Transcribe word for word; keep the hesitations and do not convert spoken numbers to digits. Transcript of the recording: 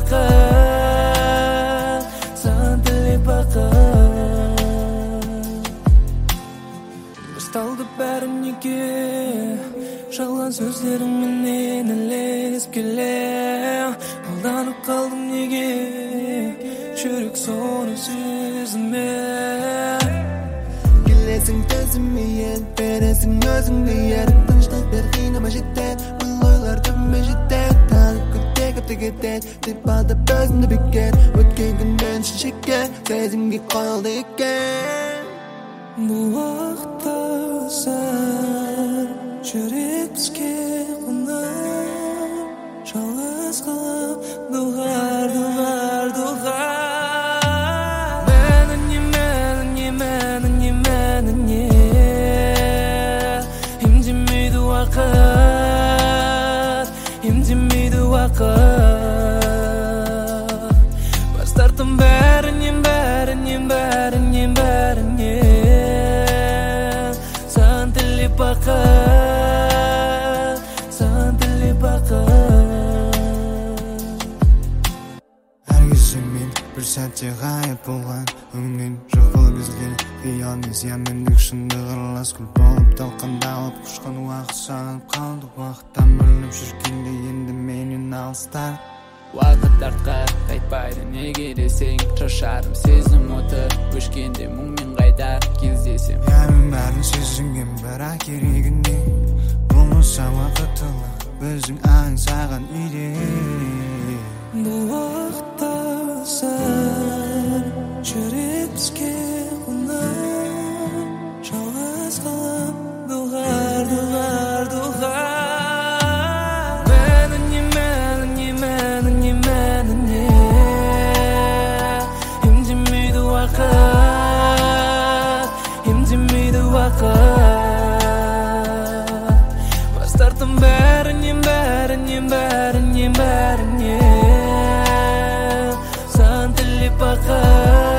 vakit Sen dili bakit Baştaldı bәрі неге Жалған сөздерің менен ілескеле Алданып қалдым неге Жүрек соны сезіме Келесің төзіме ел Бересің өзіңді ер Тыныштық бер қинама жетет Бұл ойлар түбіме жетет Тағы күтте көпті кетет Деп алдап өзімді бекер Өткен күннен шекер Сезімге қойылды екен Бұл уақытта сәл жүрек бізге қонып Жалғыз қалып дұғар, дұғар, дұғар Мәні не, мәні не, мәні не, мәні не Емдемейді уақыт, емдемейді уақыт Бас тарттым бәрінен, бәрінен, бәрінен, бәрінен Bakit, sen dili bakit Әр кеше мен бір сәтте ғайып болған Өңнен жоқ болып үзілген Қиял мен зиянмендік шындық аралас күл болып Талқандалып құшқан уақыт сағынып қалды Уақыттан бөлініп жүргенде енді менен алыста Уақыт артқа қайтпайды неге десең Шашарым сезім оты өшкенде мұңмен қайта кездесем Ямен бәрін сезінген бірақ керегіне Болмаса уақытылық біздің аң саған үйде Бұл уақытта сәл жүрек бізге қонып Жалғыз қалып дұғар, дұғар, дұғар Мәні не, мәні не, мәні не, мәні не Емдемейді уақыт, емдемейді уақыт Бас тарттым бәрінен, бәрінен, бәрінен, бәрінен Sen dili bakit